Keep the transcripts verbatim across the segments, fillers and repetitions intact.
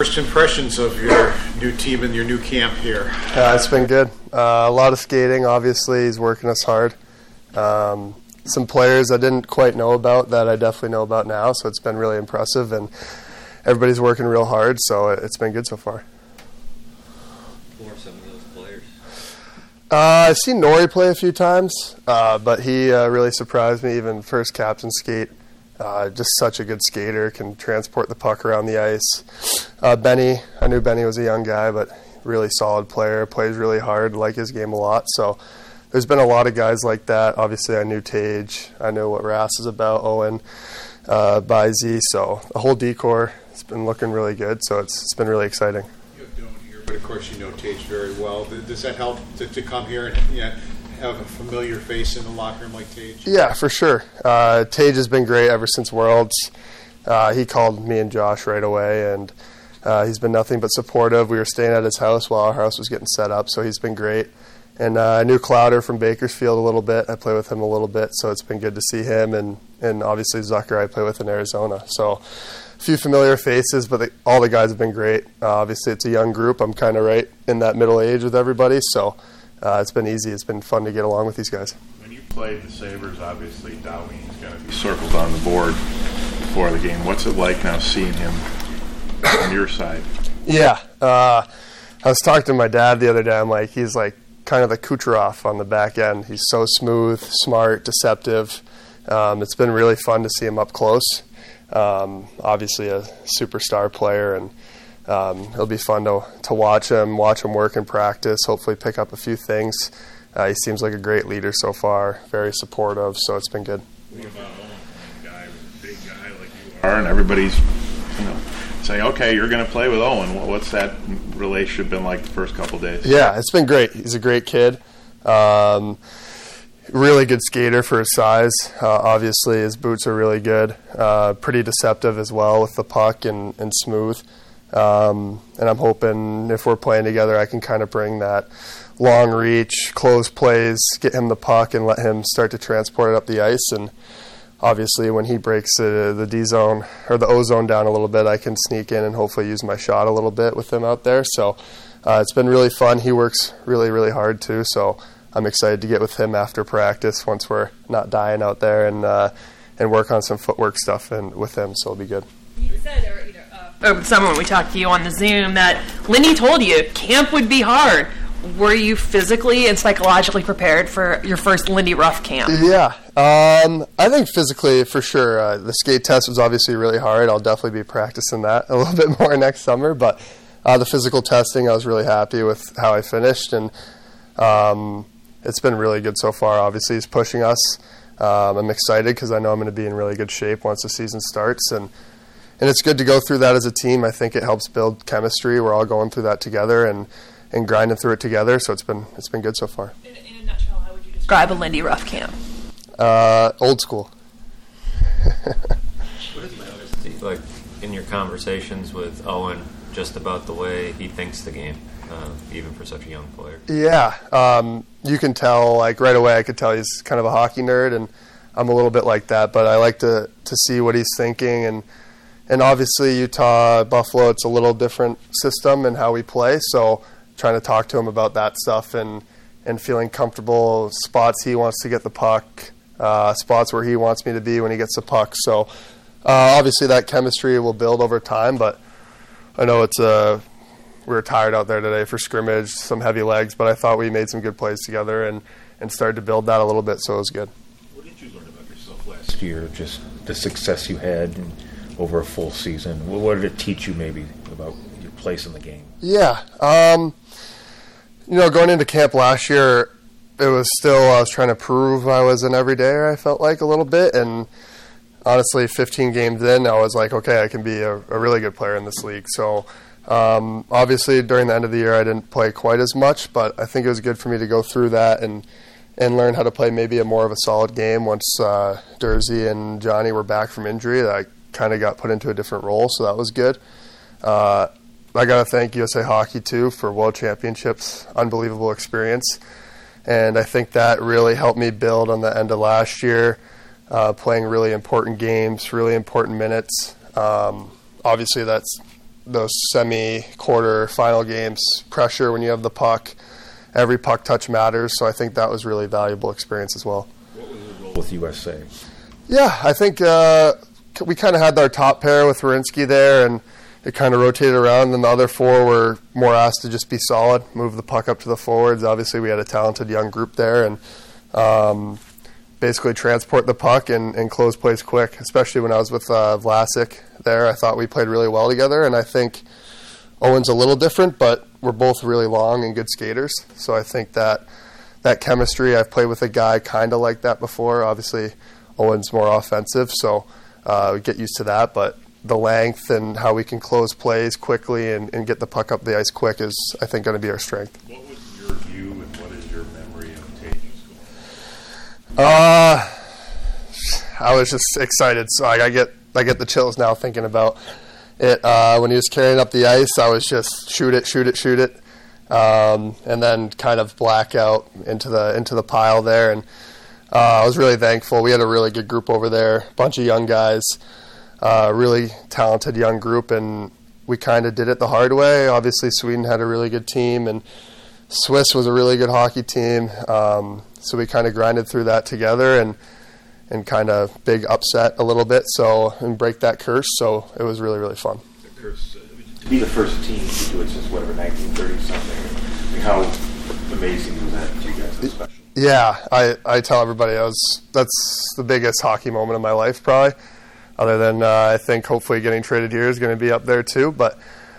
First impressions of your new team and your new camp here? Uh, it's been good. Uh, a lot of skating, obviously. He's working us hard. Um, some players I didn't quite know about that I definitely know about now, so it's been really impressive. And everybody's working real hard, so it's been good so far. Who are some of those players? Uh, I've seen Nori play a few times, uh, but he uh, really surprised me, even first captain skate. Uh, just such a good skater, can transport the puck around the ice. Uh, Benny, I knew Benny was a young guy, but really solid player, plays really hard, like his game a lot. So there's been a lot of guys like that. Obviously, I knew Tage. I know what Rass is about, Owen, uh, Bizey. So the whole decor, it's been looking really good. So it's it's been really exciting. You don't here, but of course you know Tage very well. Does that help to, to come here and you know, have a familiar face in the locker room like Tage? Yeah, for sure. Uh, Tage has been great ever since Worlds. Uh, he called me and Josh right away, and uh, he's been nothing but supportive. We were staying at his house while our house was getting set up, so he's been great. And uh, I knew Clowder from Bakersfield a little bit. I play with him a little bit, so it's been good to see him. And, and obviously Zucker I play with in Arizona. So a few familiar faces, but the, all the guys have been great. Uh, obviously it's a young group. I'm kind of right in that middle age with everybody, so uh, it's been easy. It's been fun to get along with these guys. When you played the Sabres, obviously Doween's going to be circled on the board before the game. What's it like now seeing him on your side? Yeah. Uh, I was talking to my dad the other day. I'm like, he's like, kind of the Kucherov on the back end. He's so smooth, smart, deceptive. Um, it's been really fun to see him up close. Um, obviously a superstar player, and um, it'll be fun to to watch him, watch him work in practice, hopefully pick up a few things. Uh, he seems like a great leader so far, very supportive, so it's been good. What about Owen, a guy, a big guy like you are, and everybody's, you know, saying, okay, you're going to play with Owen. What's that relationship been like the first couple of days? Yeah, it's been great. He's a great kid. Um, really good skater for his size. Uh, obviously, his boots are really good. Uh, pretty deceptive as well with the puck and, and smooth. Um, and I'm hoping if we're playing together, I can kind of bring that long reach, close plays, get him the puck and let him start to transport it up the ice. And obviously, when he breaks uh, the D zone or the O zone down a little bit, I can sneak in and hopefully use my shot a little bit with him out there. So uh, it's been really fun. He works really, really hard too. So I'm excited to get with him after practice once we're not dying out there and uh, and work on some footwork stuff and with him. So it'll be good. You said or, you know, uh, over the summer when we talked to you on the Zoom that Lindy told you camp would be hard. Were you physically and psychologically prepared for your first Lindy Ruff camp? Yeah, um, I think physically for sure. Uh, the skate test was obviously really hard. I'll definitely be practicing that a little bit more next summer. But uh, the physical testing, I was really happy with how I finished, and um, it's been really good so far. Obviously, he's pushing us. Um, I'm excited because I know I'm going to be in really good shape once the season starts, and and it's good to go through that as a team. I think it helps build chemistry. We're all going through that together, and. and grinding through it together, so it's been it's been good so far. In, in a nutshell, how would you describe a Lindy Ruff camp? Uh, old school. What have you noticed, like, in your conversations with Owen, just about the way he thinks the game, uh, even for such a young player? Yeah, um, you can tell, like, right away I could tell he's kind of a hockey nerd, and I'm a little bit like that, but I like to, to see what he's thinking, and and obviously Utah, Buffalo, it's a little different system and how we play, so trying to talk to him about that stuff and, and feeling comfortable, spots he wants to get the puck, uh, spots where he wants me to be when he gets the puck. So uh, obviously that chemistry will build over time, but I know it's uh, we were tired out there today for scrimmage, some heavy legs, but I thought we made some good plays together and, and started to build that a little bit, so it was good. What did you learn about yourself last year, just the success you had in, over a full season? What did it teach you maybe about your place in the game? Yeah, um, you know, going into camp last year, it was still, I was trying to prove I was an everydayer, I felt like, a little bit. And honestly, fifteen games in, I was like, okay, I can be a, a really good player in this league. So um, obviously, during the end of the year, I didn't play quite as much, but I think it was good for me to go through that and, and learn how to play maybe a more of a solid game once uh, Dursey and Johnny were back from injury. I kind of got put into a different role, so that was good. Uh, I got to thank U S A Hockey, too, for World Championships. Unbelievable experience. And I think that really helped me build on the end of last year, uh, playing really important games, really important minutes. Um, obviously, that's those semi-quarter final games, pressure when you have the puck. Every puck touch matters, so I think that was really valuable experience as well. What was the role with U S A? Yeah, I think uh, we kind of had our top pair with Werenski there, and it kind of rotated around, and the other four were more asked to just be solid, move the puck up to the forwards. Obviously, we had a talented young group there, and um, basically transport the puck and, and close plays quick, especially when I was with uh, Vlasic there. I thought we played really well together, and I think Owen's a little different, but we're both really long and good skaters. So I think that that chemistry, I've played with a guy kind of like that before. Obviously, Owen's more offensive, so uh, we get used to that, but the length and how we can close plays quickly and, and get the puck up the ice quick is, I think, going to be our strength. What was your view and what is your memory of Tage's goal? Uh, I was just excited. So I, I get I get the chills now thinking about it. Uh, when he was carrying up the ice, I was just shoot it, shoot it, shoot it, um, and then kind of black out into the into the pile there. And uh, I was really thankful. We had a really good group over there, a bunch of young guys. Uh, really talented young group, and we kind of did it the hard way. Obviously, Sweden had a really good team, and Swiss was a really good hockey team. Um, so we kind of grinded through that together, and and kind of big upset a little bit. So and break that curse. So it was really really fun. The curse, uh, to be the first team to do it since whatever nineteen thirty something. I mean, how amazing was that to you guys? How special? Yeah, I, I tell everybody I was that's the biggest hockey moment of my life probably. Other than uh, I think hopefully getting traded here is going to be up there too. But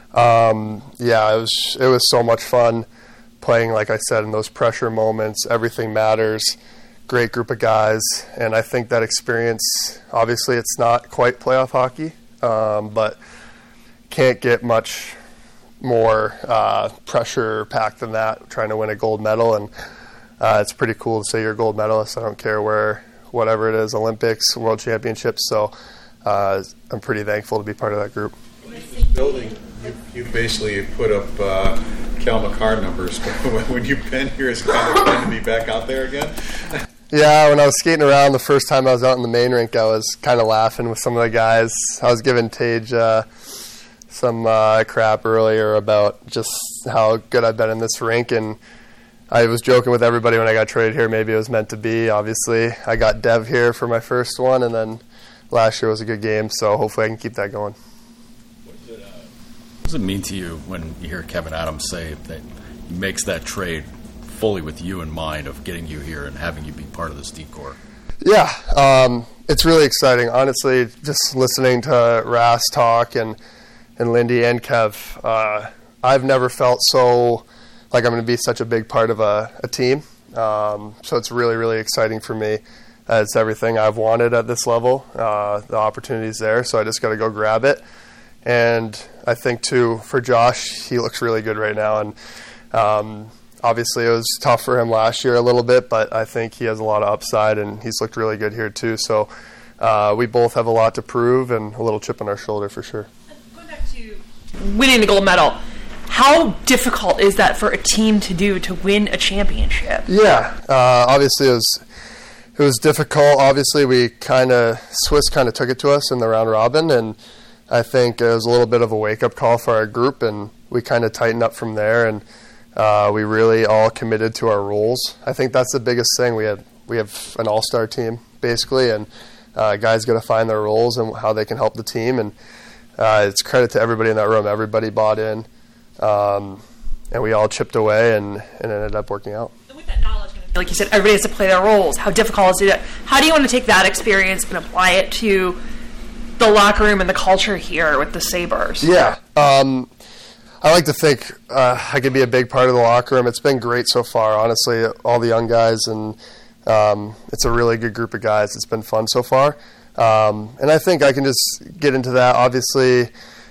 um, yeah, it was it was so much fun playing, like I said, in those pressure moments. Everything matters. Great group of guys, and I think that experience. Obviously, it's not quite playoff hockey, um, but can't get much more uh, pressure packed than that. Trying to win a gold medal, and uh, it's pretty cool to say you're a gold medalist. I don't care where, whatever it is, Olympics, World Championships. So. Uh, I'm pretty thankful to be part of that group. Building, you, you basically put up uh, Cal McCarr numbers. When you've been here, it's kind of fun to be back out there again. Yeah, when I was skating around the first time I was out in the main rink, I was kind of laughing with some of the guys. I was giving Tage uh, some uh, crap earlier about just how good I've been in this rink, and I was joking with everybody when I got traded here. Maybe it was meant to be. Obviously, I got Dev here for my first one, and then last year was a good game, so hopefully I can keep that going. What does it, uh, what does it mean to you when you hear Kevin Adams say that he makes that trade fully with you in mind of getting you here and having you be part of this decor? Yeah, um, it's really exciting. Honestly, just listening to Ras talk and, and Lindy and Kev, uh, I've never felt so like I'm going to be such a big part of a, a team. Um, so it's really, really exciting for me. Uh, it's everything I've wanted at this level. Uh, the opportunity's there, so I just got to go grab it. And I think, too, for Josh, he looks really good right now. And um, obviously it was tough for him last year a little bit, but I think he has a lot of upside, and he's looked really good here, too. So uh, we both have a lot to prove and a little chip on our shoulder for sure. Going back to winning the gold medal, how difficult is that for a team to do to win a championship? Yeah, uh, obviously it was... It was difficult. Obviously, we kind of Swiss kind of took it to us in the round robin, and I think it was a little bit of a wake-up call for our group, and we kind of tightened up from there, and uh, we really all committed to our roles. I think that's the biggest thing. We had we have an all-star team basically, and uh, guys got to find their roles and how they can help the team, and uh, it's credit to everybody in that room. Everybody bought in, um, and we all chipped away, and, and it ended up working out. With that knowledge, like you said, everybody has to play their roles. How difficult is it? How do you want to take that experience and apply it to the locker room and the culture here with the Sabres? Yeah. Um, I like to think uh, I could be a big part of the locker room. It's been great so far, honestly, all the young guys, and um, it's a really good group of guys. It's been fun so far. Um, and I think I can just get into that. Obviously,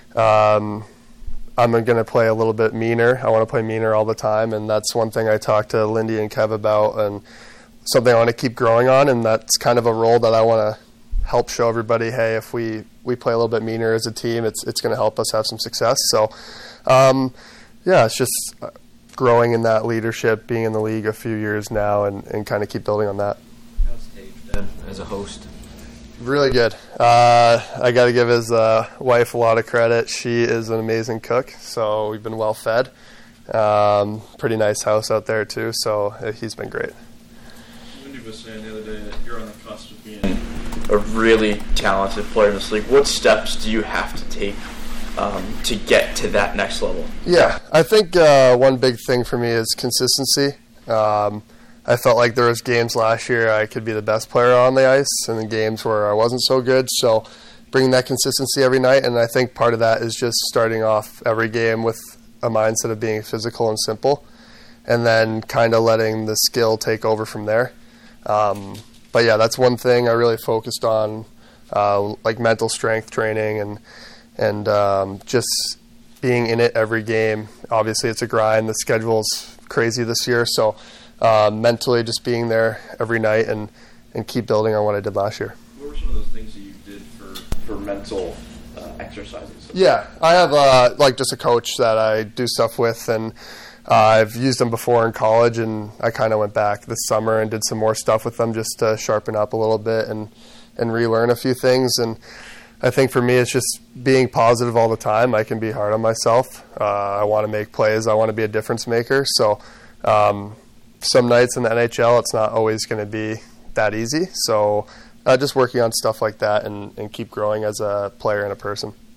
um, I'm going to play a little bit meaner. I want to play meaner all the time, and that's one thing I talked to Lindy and Kev about, and something I want to keep growing on, and that's kind of a role that I want to help show everybody, hey, if we, we play a little bit meaner as a team, it's it's going to help us have some success. So, um, yeah, it's just growing in that leadership, being in the league a few years now, and, and kind of keep building on that. How's Tage been as a host? Really good. Uh, I got to give his uh, wife a lot of credit. She is an amazing cook, so we've been well fed. Um, pretty nice house out there too, so uh, he's been great. Wendy was saying the other day that you're on the cusp of being a really talented player in this league. What steps do you have to take um, to get to that next level? Yeah, I think uh, one big thing for me is consistency. Um, I felt like there was games last year I could be the best player on the ice, and then games where I wasn't so good. So bringing that consistency every night, and I think part of that is just starting off every game with a mindset of being physical and simple, and then kind of letting the skill take over from there. Um, but yeah, that's one thing I really focused on, uh, like mental strength training and and um, just being in it every game. Obviously, it's a grind. The schedule's crazy this year, so uh, mentally just being there every night and, and keep building on what I did last year. What were some of those things that you did for, for mental uh, exercises? Yeah, I have uh, like just a coach that I do stuff with, and uh, I've used them before in college, and I kind of went back this summer and did some more stuff with them just to sharpen up a little bit and, and relearn a few things. And I think for me, it's just being positive all the time. I can be hard on myself. Uh, I want to make plays. I want to be a difference maker. So um, some nights in the N H L, it's not always going to be that easy. So uh, just working on stuff like that and, and keep growing as a player and a person.